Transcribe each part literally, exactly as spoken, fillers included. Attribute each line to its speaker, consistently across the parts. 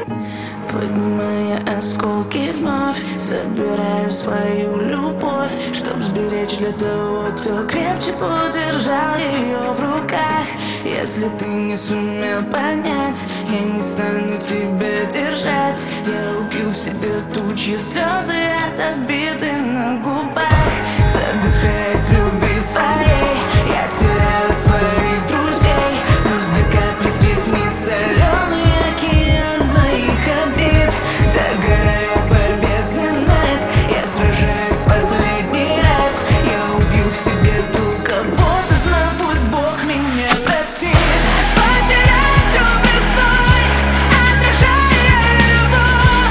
Speaker 1: Поднимая осколки вновь, собираю свою любовь, чтоб сберечь для того, кто крепче подержал ее в руках. Если ты не сумел понять, я не стану тебя держать. Я убью в себе тучи слезы от обиды на губах. Задыхаясь в любви своей, я теряла своих друзей. Плюс две капли с ресниц, соленый океан моих обид. Догораю в борьбе за нас, я сражаюсь последний раз. Я убью в себе ту, кого ты знал, пусть Бог меня простит. Потерять образ свой, отражая его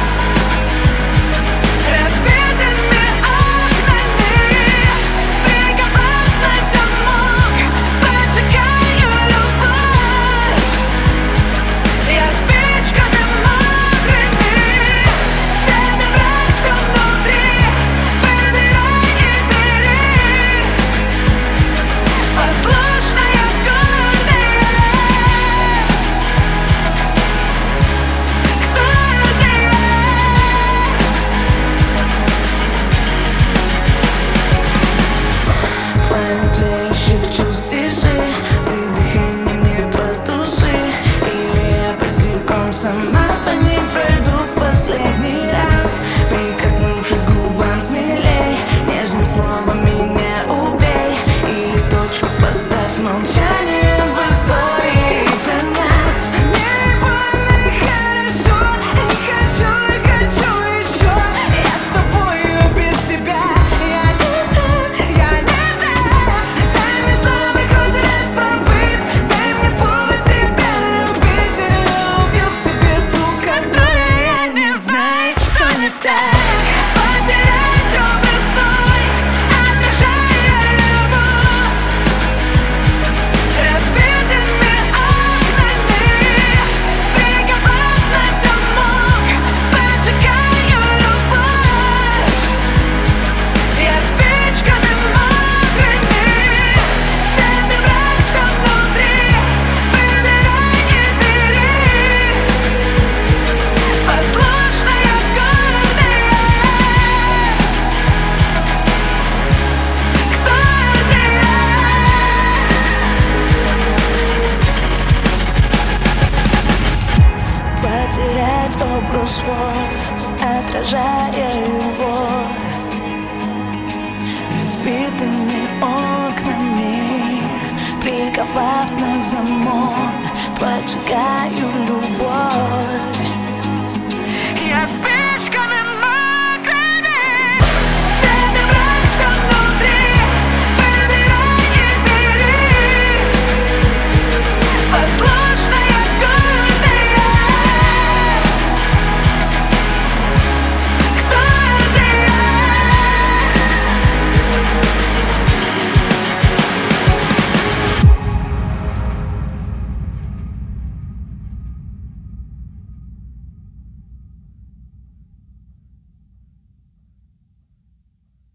Speaker 1: разбитыми окнами, приковав на замок, поджигаю любовь. Я спичками мокрыми, свет и мрак все внутри, выбирай и бери. Послушная гордая, кто же я? Пламя тлеющих чувств тиши, ты дыхание мне потуши, или я босиком сама по ним пройду в последний раз. Прикоснувшись к губам смелей, нежным словом меня убей, или точку поставь, молчание в истории про нас. Мне больно и хорошо, я не хочу и хочу еще. Я с тобой и без тебя, я не та, я не та. Дай мне слабый хоть раз побыть, дай мне повод тебя любить. Или я убью в себе ту, которая я не знаю, что не так. Потерять образ свой, отражая его разбитыми окнами, приковав на замок, поджигаю любовь. Я спичками мокрыми, свет и мрак все внутри, выбирай и бери. Послушная гордая, кто же я? Потерять образ свой, отражая его разбитыми окнами, приковав на замок, поджигаю любовь.